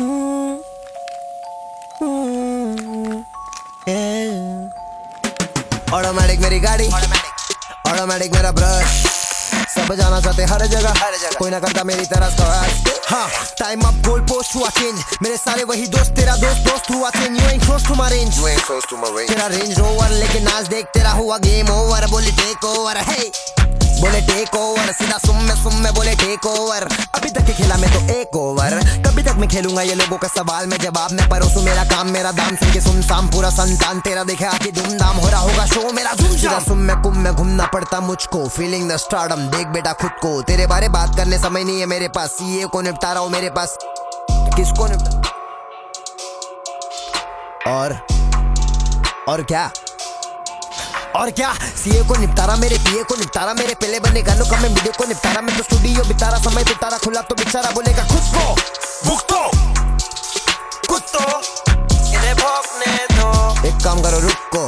Automatic मेरी गाड़ी, automatic मेरा ब्रश, सब जाना चाहते हर जगह, कोई ना करता मेरी तरह स्क्रैच। हाँ, टाइम अप, गोल पोस्ट हुआ चेंज, मेरे सारे वही दोस्त, तेरा दोस्त हुआ change. You ain't close to my range, तेरा रेंज रोवर, लेकिन आज देख तेरा हुआ गेम ओवर। बोले टेक ओवर, हे बोले टेक ओवर, सीधा सुम में बोले टेक ओवर। अभी तक के खेला मैं तो एक ओवर, कभी तक मैं खेलूंगा ये लोगों का सवाल में जवाब। मैं परोसू मेरा काम, मेरा दाम सुन के सुनसाम पूरा संतान तेरा देखे आके धूमधाम हो रहा होगा शो मेरा। सीधा सुम में कुम में घूमना पड़ता मुझको, फीलिंग द स्टारडम, देख बेटा खुद को। तेरे बारे बात करने समय नहीं है मेरे पास, सीए को निपटा रहा हूँ मेरे पास। किसको निपटा और क्या सीए को निपटारा, मेरे पीए को निपटारा, मेरे पहले बने गानों का मैं वीडियो को निपटारा। मैं तो स्टूडियो बितारा, समय बितारा, खुला तो बेचारा बोलेगा खुद को भुगतो कुत्तो, इन्हें भौंकने दो। एक काम करो रुको,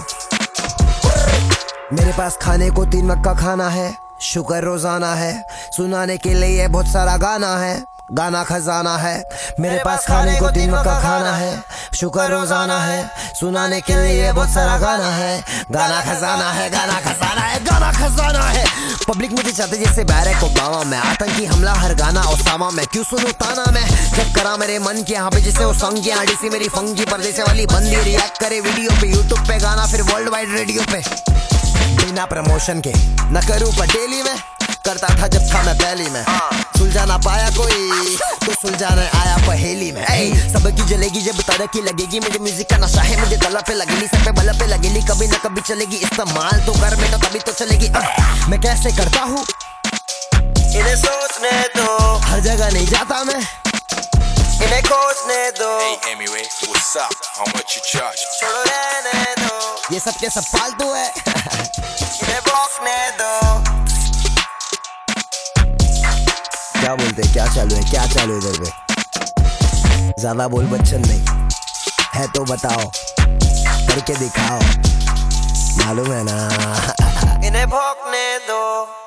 मेरे पास खाने को 3 वक्त का खाना है, शुक्र रोजाना है, सुनाने के लिए बहुत सारा गाना है, गाना खजाना है। मेरे पास खाने को 3 वक्त का खाना है, शुक्र रोजाना है, सुनाने के लिए बहुत सारा गाना है, गाना खजाना है, गाना खजाना है, गाना खजाना है। पब्लिक मुझे चाहते जैसे बैरक ओबामा, मैं आतंकी हमला हर गाना ओसामा। मैं क्यों सुनूं ताना, मैं जब करा मेरे मन के यहाँ पे जिसे वो संग की आड़ी सी मेरी फंगी परदेसे वाली बंदी रिएक्ट करे वीडियो पे, यूट्यूब पे गाना, फिर वर्ल्ड वाइड रेडियो पे। बिना प्रमोशन के न करूँ पटेली में, करता था जब था मैं पहली में। सुलझा ना पाया कोई तो सुलझाने आया पहेली में। सबकी जलेगी जब तरक्की लगेगी, मुझे म्यूजिक का नशा है, मुझे तला पे लगेली, सब पे बल पे लगेली, कभी ना कभी चलेगी। इस्तेमाल तो कर बेटा तभी तो चलेगी। मैं कैसे करता हूँ इन्हें सोचने दो, हर जगह नहीं जाता मैं, इन्हें खोजने दो। छोड़ो रहने दो, ये सब के सब फालतू है, इन्हें भौंकने दो। क्या बोलते, क्या चालू है इधर पे? ज्यादा बोल बच्चन नहीं है तो बताओ, करके दिखाओ, मालूम है ना। इन्हें भौंकने दो।